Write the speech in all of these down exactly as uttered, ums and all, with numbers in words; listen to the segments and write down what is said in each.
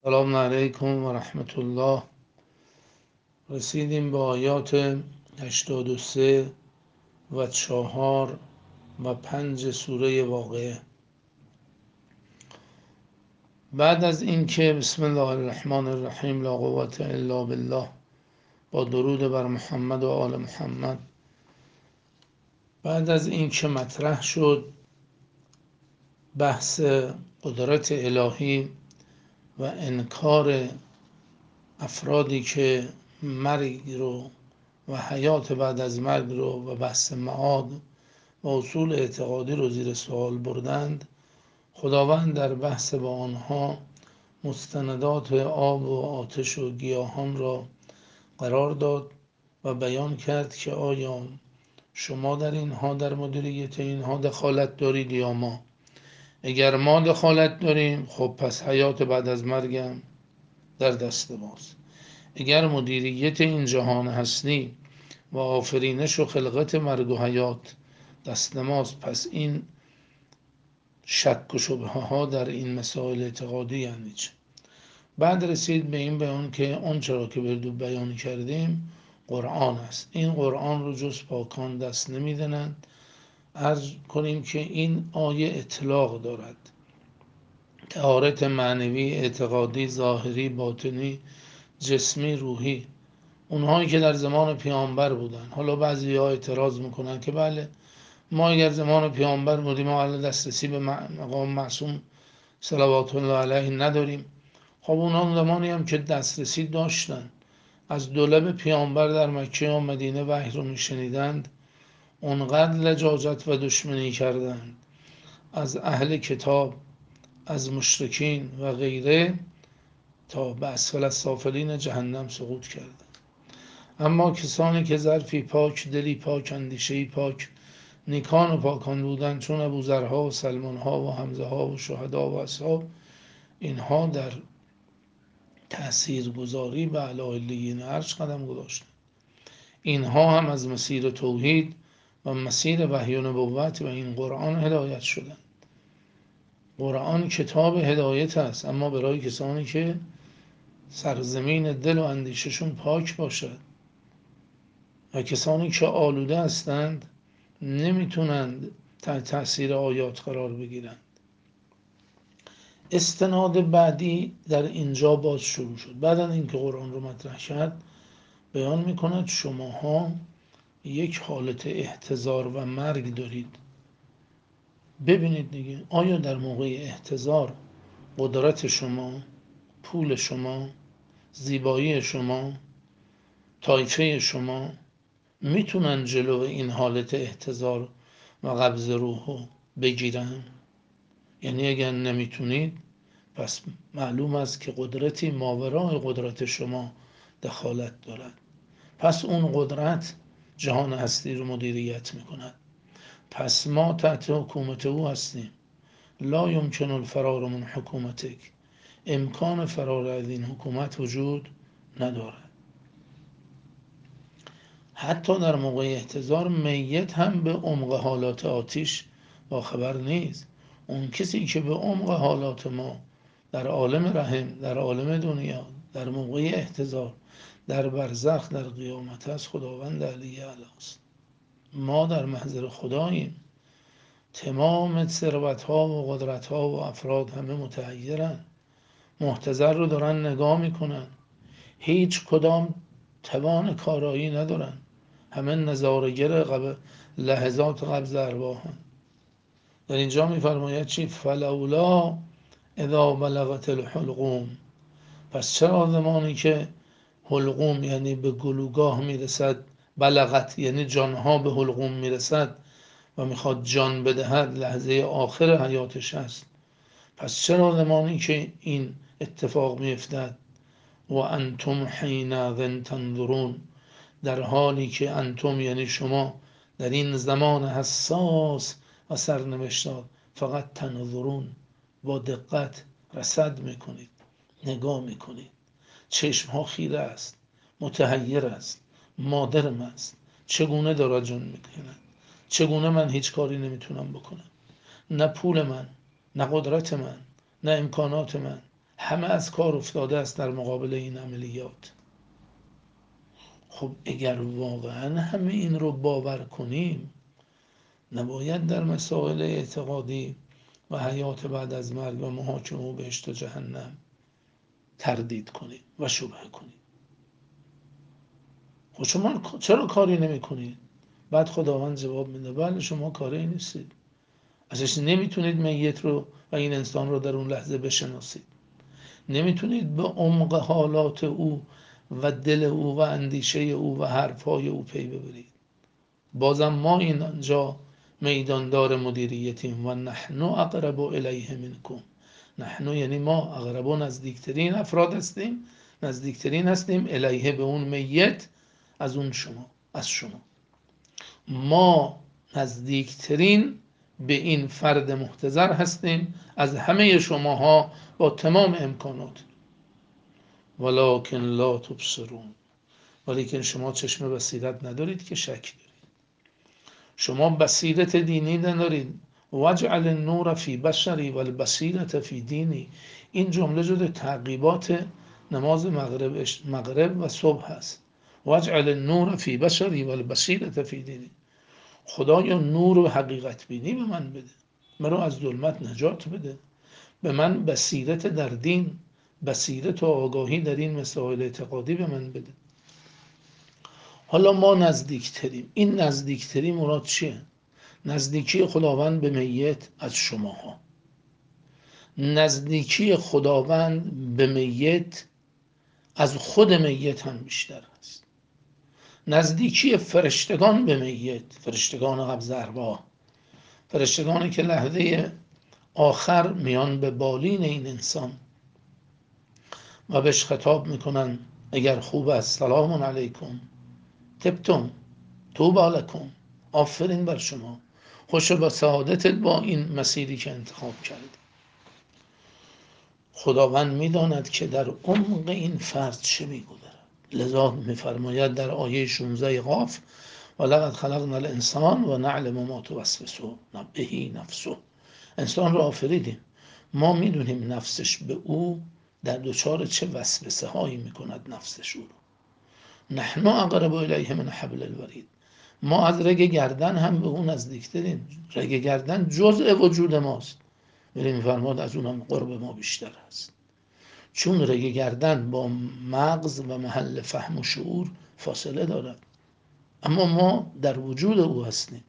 سلام علیکم و رحمت الله. رسیدیم به آیات هشتاد و سه و چهار و پنج سوره واقعه. بعد از اینکه بسم الله الرحمن الرحیم لا قوة الا بالله با درود بر محمد و آل محمد، بعد از اینکه مطرح شد بحث قدرت الهی و انکار افرادی که مرگ رو و حیات بعد از مرگ رو و بحث معاد و اصول اعتقادی رو زیر سوال بردند، خداوند در بحث با آنها مستندات آب و آتش و گیاهان را قرار داد و بیان کرد که آیا شما در اینها در مدیریت اینها دخالت دارید یا ما؟ اگر ما دخالت داریم خب پس حیات بعد از مرگم در دست ماست. اگر مدیریت این جهان هستی و آفرینش و خلقت مرگ و حیات دست ماست، پس این شک و شبهه ها در این مسائل اعتقادی یعنی چه؟ بعد رسید به این بیان که اون چرا که بردو بیان کردیم قرآن است. این قرآن رو جز پاکان دست نمیدنند. عرض کنیم که این آیه اطلاق دارد، طهارت معنوی، اعتقادی، ظاهری، باطنی، جسمی، روحی. اونهایی که در زمان پیامبر بودن. حالا بعضی ها اعتراض میکنن که بله ما اگر زمان پیامبر بودیم ما الان دسترسی به مقام معصوم صلوات الله علیه نداریم. خب اونها زمانی هم که دسترسی داشتن از دولب پیامبر در مکه و مدینه وحی رو میشنیدند، اونقدر لجاجت و دشمنی کردند از اهل کتاب، از مشرکین و غیره، تا به اسفل السافلین جهنم سقوط کردند. اما کسانی که ظرفی پاک، دلی پاک، اندیشه‌ای پاک، نیکان و پاکان بودند، چون ابوذرها و سلمانها و حمزه ها و شهدا و اصحاب، اینها در تأثیر گذاری به اعلی علیین عرش قدم گذاشتند. اینها هم از مسیر توحید و مسیر وحی و نبوت و این قرآن هدایت شدند. قرآن کتاب هدایت است، اما برای کسانی که سرزمین دل و اندیششون پاک باشد، و کسانی که آلوده هستند نمیتونند تحت تأثیر آیات قرار بگیرند. استناد بعدی در اینجا باز شروع شد. بعد از اینکه قرآن رو مطرح کرد بیان میکند شماها یک حالت احتضار و مرگ دارید. ببینید دیگه، آیا در موقع احتضار قدرت شما، پول شما، زیبایی شما، طایفه شما میتونن جلو این حالت احتضار و قبض روحو بگیرن؟ یعنی اگر نمیتونید پس معلوم است که قدرتی ماورای قدرت شما دخالت دارد. پس اون قدرت جهان هستی رو مدیریت میکند. پس ما تحت حکومت او هستیم. لا یمکن الفرار من حکومتک، امکان فرار از این حکومت وجود ندارد. حتی در موقع احتضار میت هم به عمق حالات آتش با خبر نیست. اون کسی که به عمق حالات ما در عالم رحم، در عالم دنیا، در موقع احتضار، در برزخ، در قیامت است خداوند علی اعلی است. ما در محضر خداییم. تمام ثروت ها و قدرت ها و افراد همه متحیرن، محتضر رو دارن نگاه میکنن، هیچ کدام توان کارایی ندارن، همه نظارگر قبل لحظات قبض ارواحن. در اینجا میفرماید چی؟ فلولا اذا بلغت الحلقوم، پس چرا زمانی که حلقوم یعنی به گلوگاه میرسد، بلغت یعنی جانها به حلقوم میرسد و میخواد جان بدهد، لحظه آخر حیاتش است، پس چرا زمانی که این اتفاق میافتد و انتم حینئذ تنظرون، در حالی که انتم یعنی شما در این زمان حساس و سرنوشتار فقط تنظرون، با دقت رصد میکنید، نگاه میکنید، چشم ها خیره است، متحیر است، مادرم است، چگونه دارد جان میکند، چگونه من هیچ کاری نمیتونم بکنم، نه پول من، نه قدرت من، نه امکانات من، همه از کار افتاده است در مقابل این عملیات. خب اگر واقعا همه این رو باور کنیم، نباید در مسائل اعتقادی و حیات بعد از مرگ و محاکمه و بهشت و جهنم تردید کنیم و شبهه کنیم. خب شما چرا کاری نمی کنید؟ بعد خداوند جواب میده بله شما کاری نیستید، ازش نمیتونید میت رو و این انسان رو در اون لحظه بشناسید، نمیتونید به عمق حالات او و دل او و اندیشه او و حرفهای او پی ببرید. بازم ما اینجا میداندار مدیریتیم و نحن اقرب الیه منکم. نحن یعنی ما اقرب و نزدیکترین افراد هستیم، نزدیکترین هستیم الیه به اون میت از اون شما از شما. ما نزدیکترین به این فرد محتضر هستیم از همه شماها با تمام امکانات. ولکن لا تبصرون، ولیکن شما چشم بصیرت ندارید که شک دارید. شما بصیرت دینی ندارید. واجعل النور فی بصری و البصیرة فی دینی. این جمله جزو تعقیبات نماز مغرب مغرب و صبح هست. واجعل النور فی بصری و البصیرة فی دینی. خدایا نور و حقیقت بینی به من بده، مرا از ظلمت نجات بده، به من بصیرت در دین، بصیرت و آگاهی در این مسائل اعتقادی به من بده. حالا ما نزدیکتریم. این نزدیکتری مراد چیه؟ نزدیکی خداوند به میت از شماها. نزدیکی خداوند به میت از خود میت هم بیشتر است. نزدیکی فرشتگان به میت، فرشتگان قبض ارواح، فرشتگانی که لحظه آخر میان به بالین این انسان و بهش خطاب میکنن اگر خوب است سلام علیکم طبتم طوبی لکم، آفرین بر شما، خوش به سعادتت با این مسیری که انتخاب کردی. خداوند میداند که در عمق این فرد چه میگذرد، لذا میفرماید در آیه شانزده قاف ولقد خلقنا الانسان و نعلم ما توسوس به نفسه. انسان را آفریدیم، ما میدونیم نفسش به او در دچار چه وسوسه هایی میکند نفسش او رو. نحن اقرب الیه من حبل الورید. ما از رگ گردن هم به اون نزدیکتریم. رگ گردن جزء وجود ماست، ولی میفرماد از اونم قرب ما بیشتر است، چون رگ گردن با مغز و محل فهم و شعور فاصله دارد، اما ما در وجود او هستیم.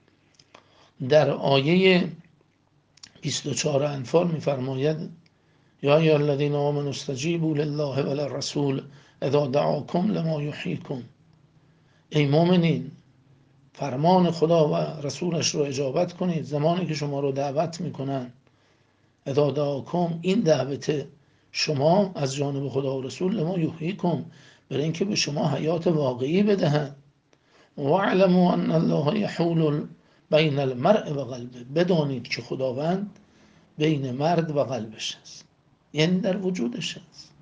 در آیه بیست و چهار انفال میفرماید یا ایها الذین آمنوا استجیبوا لله وللرسول اذا دعاکم لما یحییکم. ای مؤمنین فرمان خدا و رسولش رو اجابت کنید زمانی که شما رو دعوت میکنن. اذا دعاکم، این دعوت شما از جانب خدا و رسول لما یحییکم، برای اینکه به شما حیات واقعی بدهند. واعلموا ان الله یحول بین المرء و قلبه. بدانید که خداوند بین مرد و قلبش است، یعنی در وجودش است.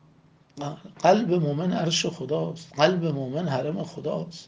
قلب مومن عرش خداست، قلب مومن حرم خداست.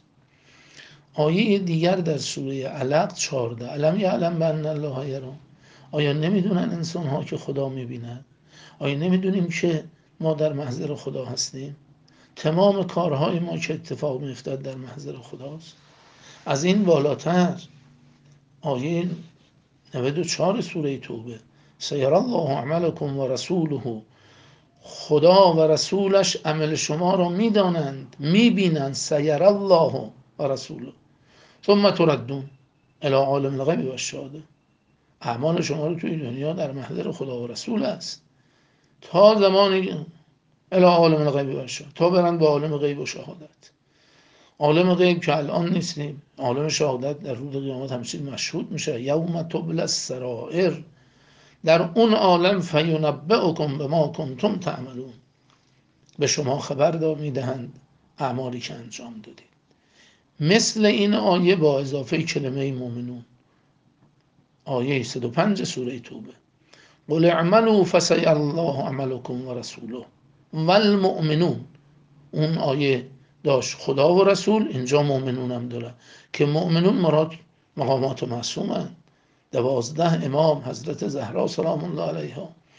آیه دیگر در سوره علق چهارده الم یعلم بان الله یری. آیا نمیدونن انسان ها که خدا میبیند؟ آیا نمیدونیم که ما در محضر خدا هستیم؟ تمام کارهای ما که اتفاق میفتد در محضر خداست. از این بالاتر آیه نود و چهار سوره توبه سیر الله عملکم و رسوله. خدا و رسولش عمل شما را میدانند، میبینند. سیر الله و رسوله ثم تردون الی عالم الغیب و الشهاده. اعمال شما رو توی دنیا در محضر خدا و رسول است تا زمانی الی عالم الغیب و الشهاده، تا برند به عالم غیب و شهادت. عالم غیب که الان نیستیم، عالم شهادت در روز قیامت همچنین مشهود میشه. یوم تبلی السرائر، در اون عالم فینبئکم بما کنتم تعملون، به شما خبر میدهند اعمالی که انجام دادید. مثل این آیه با اضافه کلمه مؤمنون، آیه صد و پنج سوره توبه قل اعملوا فسیر الله عملکم و رسوله و المؤمنون. اون آیه داشت خدا و رسول، اینجا مؤمنون هم داره که مؤمنون مراد مقامات معصومند. دوازده امام، حضرت زهرا سلام الله علیها،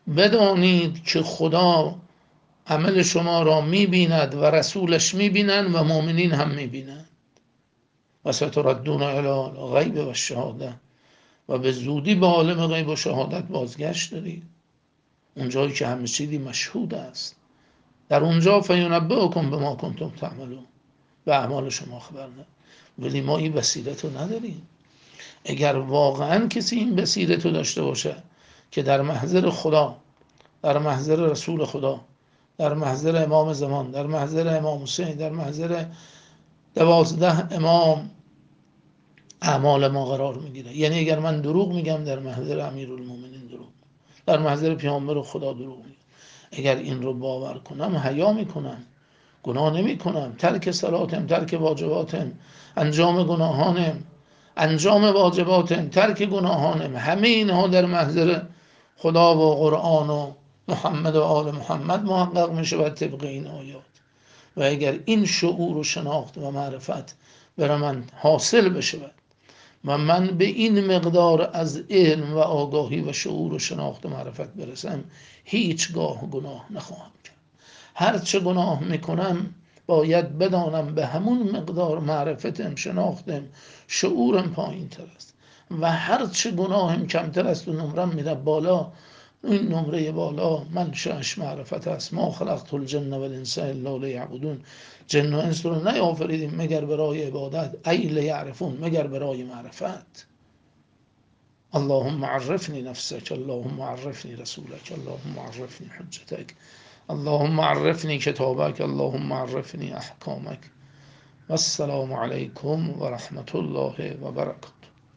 بدانید که خدا عمل شما را میبیند و رسولش میبینند و مؤمنین هم میبینند. و ستردون الی الغیب و الشهاده، و به زودی به عالم غیب و شهادت بازگشت دارید، اونجایی که همه چیزی مشهود است. در اونجا فینبئکم بما کنتم تعملون، به اعمال شما خبر نه. ولی ما این بصیرت رو نداریم. اگر واقعا کسی این بصیرت رو داشته باشه که در محضر خدا، در محضر رسول خدا، در محضر امام زمان، در محضر امام حسین، در محضر دوازده امام اعمال ما قرار میگیره. یعنی اگر من دروغ میگم در محضر امیرالمومنین دروغ، در محضر پیامبر خدا دروغ میگم، اگر این رو باور کنم حیا میکنم، گناه نمی کنم، ترک صلاتم، ترک واجباتم، انجام گناهانم، انجام واجباتم، ترک گناهانم، همه اینها در محضر خدا و قرآن و محمد و آل محمد محقق می شود طبق این آیات. و اگر این شعور و شناخت و معرفت بر من حاصل بشود و من به این مقدار از علم و آگاهی و شعور و شناخت و معرفت برسم، هیچگاه گناه نخواهم کرد. هرچه گناه میکنم باید بدانم به همون مقدار معرفتم، شناختم، شعورم پایین تر است، و هرچه گناهم کمتر است و نمرم میره بالا، این نمره بالا من شش معرفت است. ما خلقت الجن و الانس الا لیعبدون، جن و انس رو نیافریدیم مگر برای عبادت، ای لیعرفون، مگر برای معرفت. اللهم عرفني نفسك، اللهم عرفني رسولك، اللهم عرفني حجتك، اللهم عرفني كتابك، اللهم عرفني أحكامك. والسلام عليكم ورحمة الله وبركاته.